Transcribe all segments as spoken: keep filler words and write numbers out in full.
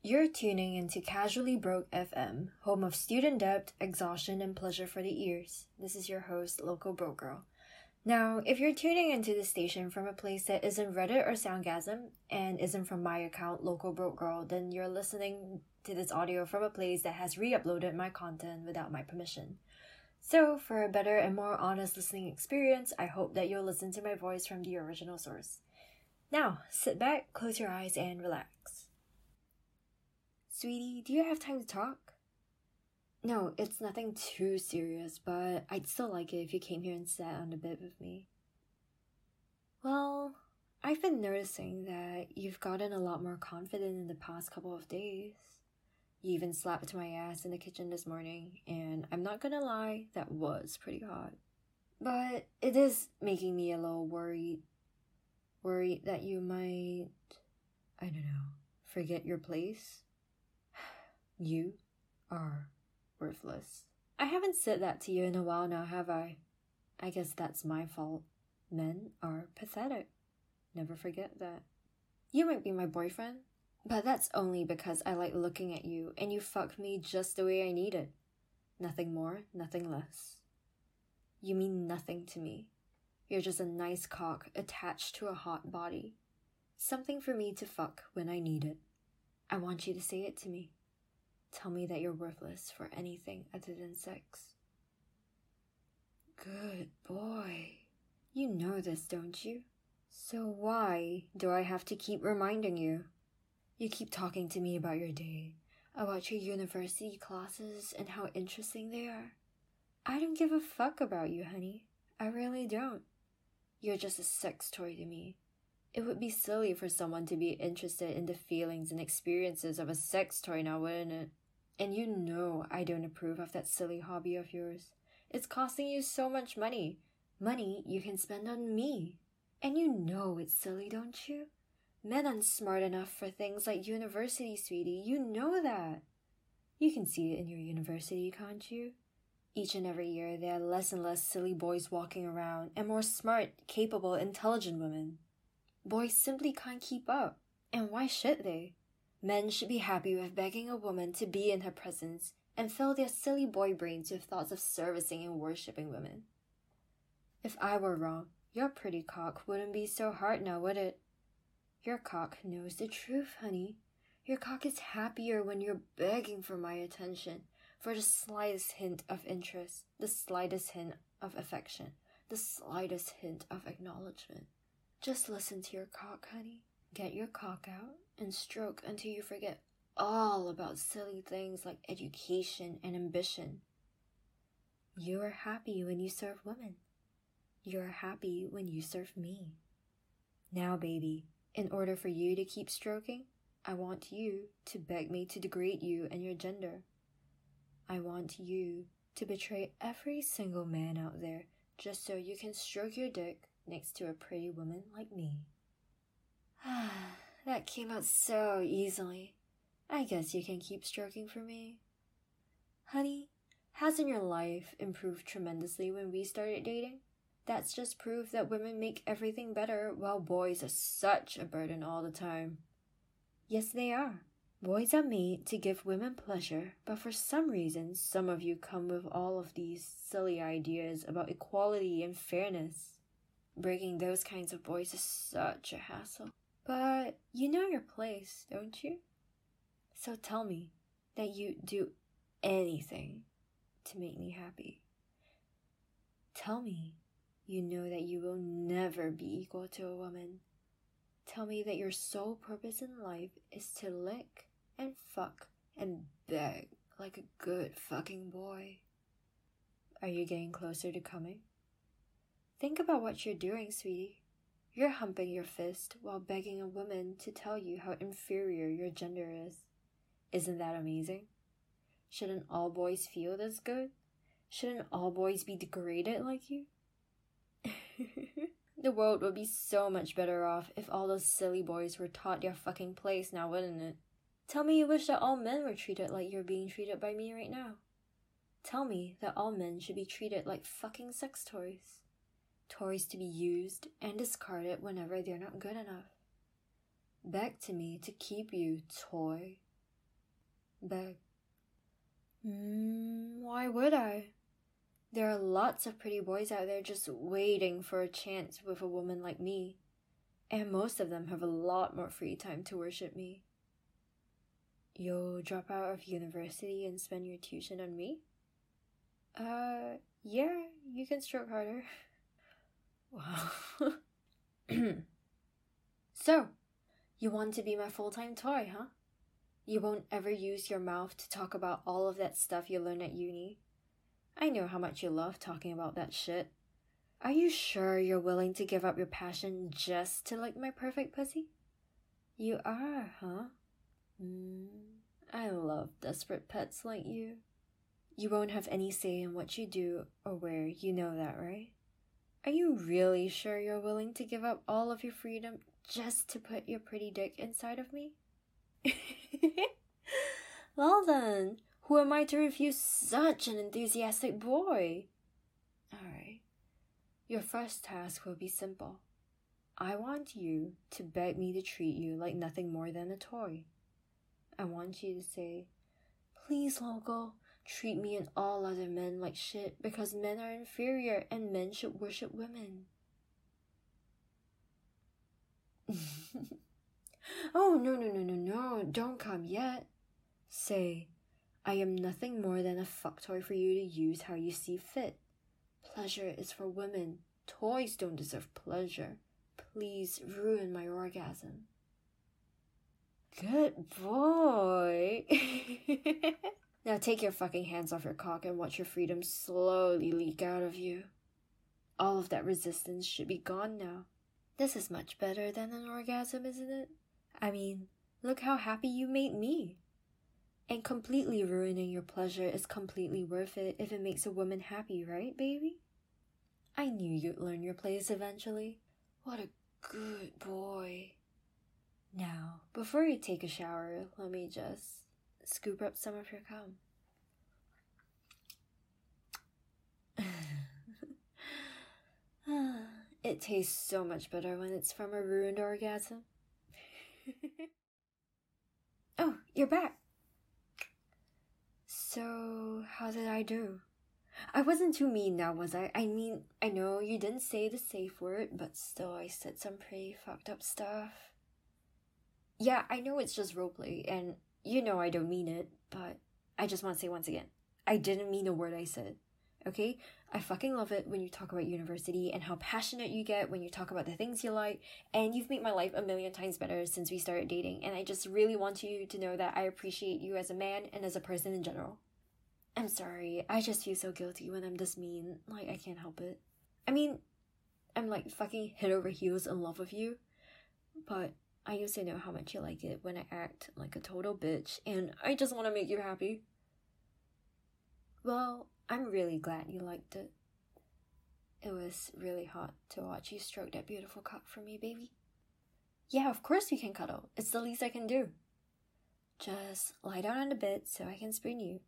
You're tuning into Casually Broke F M, home of student debt, exhaustion, and pleasure for the ears. This is your host, Local Broke Girl. Now, if you're tuning into the station from a place that isn't Reddit or Soundgasm, and isn't from my account, Local Broke Girl, then you're listening to this audio from a place that has re-uploaded my content without my permission. So, for a better and more honest listening experience, I hope that you'll listen to my voice from the original source. Now, sit back, close your eyes, and relax. Sweetie, do you have time to talk? No, it's nothing too serious, but I'd still like it if you came here and sat on the bed with me. Well, I've been noticing that you've gotten a lot more confident in the past couple of days. You even slapped my ass in the kitchen this morning, and I'm not gonna lie, that was pretty hot. But it is making me a little worried. Worried that you might, I don't know, forget your place? You are worthless. I haven't said that to you in a while now, have I? I guess that's my fault. Men are pathetic. Never forget that. You might be my boyfriend, but that's only because I like looking at you and you fuck me just the way I need it. Nothing more, nothing less. You mean nothing to me. You're just a nice cock attached to a hot body. Something for me to fuck when I need it. I want you to say it to me. Tell me that you're worthless for anything other than sex. Good boy. You know this, don't you? So why do I have to keep reminding you? You keep talking to me about your day, about your university classes and how interesting they are. I don't give a fuck about you, honey. I really don't. You're just a sex toy to me. It would be silly for someone to be interested in the feelings and experiences of a sex toy now, wouldn't it? And you know I don't approve of that silly hobby of yours. It's costing you so much money. Money you can spend on me. And you know it's silly, don't you? Men aren't smart enough for things like university, sweetie. You know that. You can see it in your university, can't you? Each and every year there are less and less silly boys walking around and more smart, capable, intelligent women. Boys simply can't keep up. And why should they? Men should be happy with begging a woman to be in her presence and fill their silly boy brains with thoughts of servicing and worshipping women. If I were wrong, your pretty cock wouldn't be so hard now, would it? Your cock knows the truth, honey. Your cock is happier when you're begging for my attention, for the slightest hint of interest, the slightest hint of affection, the slightest hint of acknowledgement. Just listen to your cock, honey. Get your cock out and stroke until you forget all about silly things like education and ambition. You're happy when you serve women. You're happy when you serve me. Now, baby, in order for you to keep stroking, I want you to beg me to degrade you and your gender. I want you to betray every single man out there just so you can stroke your dick next to a pretty woman like me. That came out so easily. I guess you can keep stroking for me. Honey, hasn't your life improved tremendously when we started dating? That's just proof that women make everything better while boys are such a burden all the time. Yes, they are. Boys are made to give women pleasure, but for some reason, some of you come with all of these silly ideas about equality and fairness. Breaking those kinds of boys is such a hassle. But you know your place, don't you? So tell me that you'd do anything to make me happy. Tell me you know that you will never be equal to a woman. Tell me that your sole purpose in life is to lick and fuck and beg like a good fucking boy. Are you getting closer to coming? Think about what you're doing, sweetie. You're humping your fist while begging a woman to tell you how inferior your gender is. Isn't that amazing? Shouldn't all boys feel this good? Shouldn't all boys be degraded like you? The world would be so much better off if all those silly boys were taught their fucking place now, wouldn't it? Tell me you wish that all men were treated like you're being treated by me right now. Tell me that all men should be treated like fucking sex toys. Toys to be used and discarded whenever they're not good enough. Beg to me to keep you, toy. Beg. Mm, why would I? There are lots of pretty boys out there just waiting for a chance with a woman like me. And most of them have a lot more free time to worship me. You'll drop out of university and spend your tuition on me? Uh, yeah, you can stroke harder. Wow. So, you want to be my full-time toy, huh? You won't ever use your mouth to talk about all of that stuff you learned at uni. I know how much you love talking about that shit. Are you sure you're willing to give up your passion just to lick my perfect pussy? You are, huh? Mm, I love desperate pets like you. You won't have any say in what you do or where, you know that, right? Are you really sure you're willing to give up all of your freedom just to put your pretty dick inside of me? Well then, who am I to refuse such an enthusiastic boy? Alright. Your first task will be simple. I want you to beg me to treat you like nothing more than a toy. I want you to say, please, local, treat me and all other men like shit because men are inferior and men should worship women. Oh, no, no, no, no, no, don't come yet. Say, I am nothing more than a fuck toy for you to use how you see fit. Pleasure is for women. Toys don't deserve pleasure. Please ruin my orgasm. Good boy. Now take your fucking hands off your cock and watch your freedom slowly leak out of you. All of that resistance should be gone now. This is much better than an orgasm, isn't it? I mean, look how happy you made me. And completely ruining your pleasure is completely worth it if it makes a woman happy, right, baby? I knew you'd learn your place eventually. What a good boy. Now, before you take a shower, let me just scoop up some of your cum. It tastes so much better when it's from a ruined orgasm. Oh, you're back. So, how did I do? I wasn't too mean now, was I? I mean, I know you didn't say the safe word, but still I said some pretty fucked up stuff. Yeah, I know it's just roleplay, and you know I don't mean it, but I just want to say once again, I didn't mean a word I said, okay? I fucking love it when you talk about university and how passionate you get when you talk about the things you like, and you've made my life a million times better since we started dating, and I just really want you to know that I appreciate you as a man and as a person in general. I'm sorry, I just feel so guilty when I'm this mean, like I can't help it. I mean, I'm like fucking head over heels in love with you, but I used to know how much you like it when I act like a total bitch, and I just want to make you happy. Well, I'm really glad you liked it. It was really hot to watch you stroke that beautiful cock for me, baby. Yeah, of course we can cuddle. It's the least I can do. Just lie down on the bed so I can spoon you.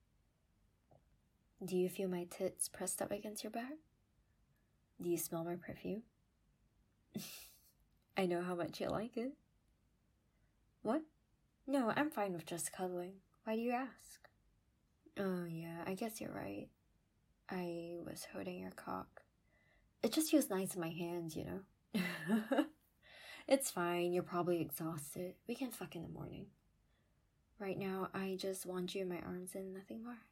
Do you feel my tits pressed up against your back? Do you smell my perfume? I know how much you like it. What? No, I'm fine with just cuddling. Why do you ask? Oh yeah, I guess you're right. I was holding your cock. It just feels nice in my hands, you know? It's fine, you're probably exhausted. We can fuck in the morning. Right now, I just want you in my arms and nothing more.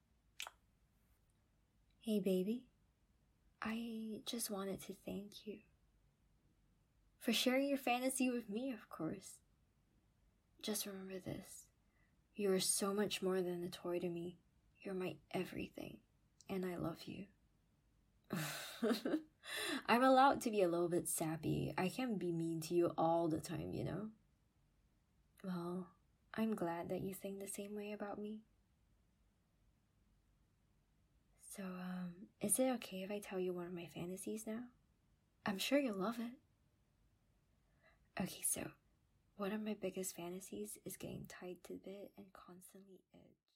Hey baby, I just wanted to thank you. For sharing your fantasy with me, of course. Just remember this. You are so much more than a toy to me. You're my everything, and I love you. I'm allowed to be a little bit sappy. I can't be mean to you all the time, you know? Well, I'm glad that you think the same way about me. So, um, is it okay if I tell you one of my fantasies now? I'm sure you'll love it. Okay, so, one of my biggest fantasies is getting tied to the bed and constantly edged.